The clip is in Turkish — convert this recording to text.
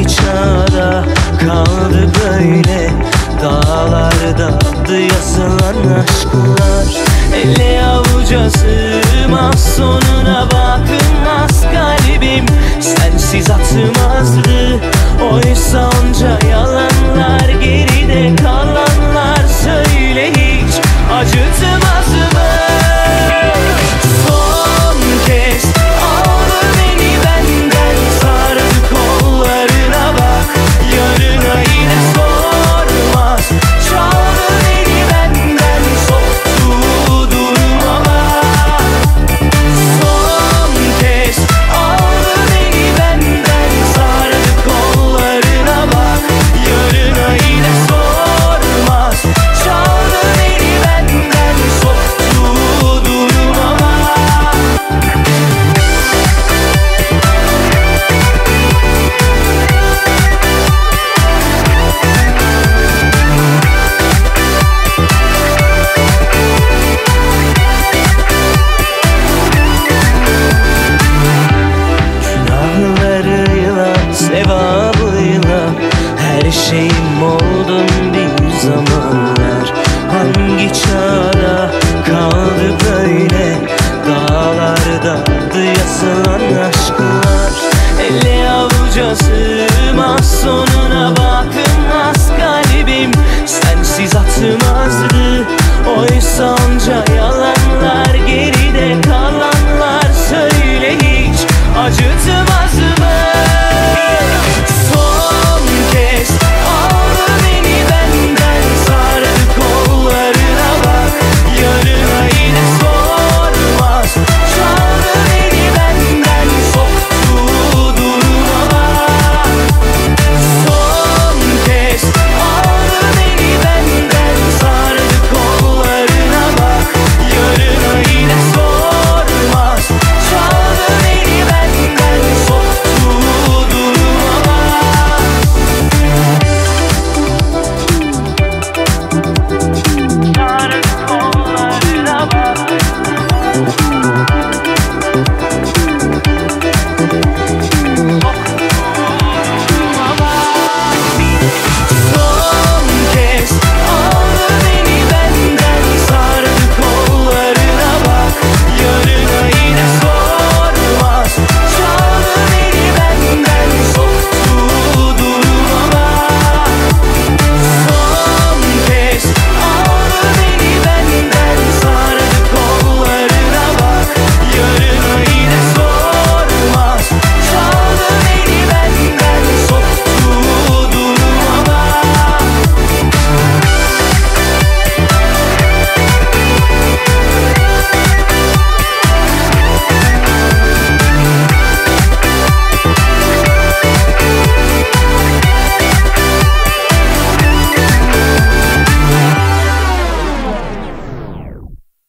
çağda kaldı böyle? Dağlarda adı yazılan aşklar ele avuca sığmaz, sonuna bakılmaz. Kalbim sensiz atmazdı. Oysa onca yalanlar, geride kalanlar, söyle hiç acıtmaz mı? Son kez al beni benden, sardı kollarına bak, yarına yine sormaz. Çaldı beni benden, soktu durmama. Son kez al beni benden, sardı kollarına bak, yarına yine sormaz. Çaldı beni benden, soktu durmama. Günahlarıyla, sevabıyla her şeyim oldun bir zamanlar. Hangi çağda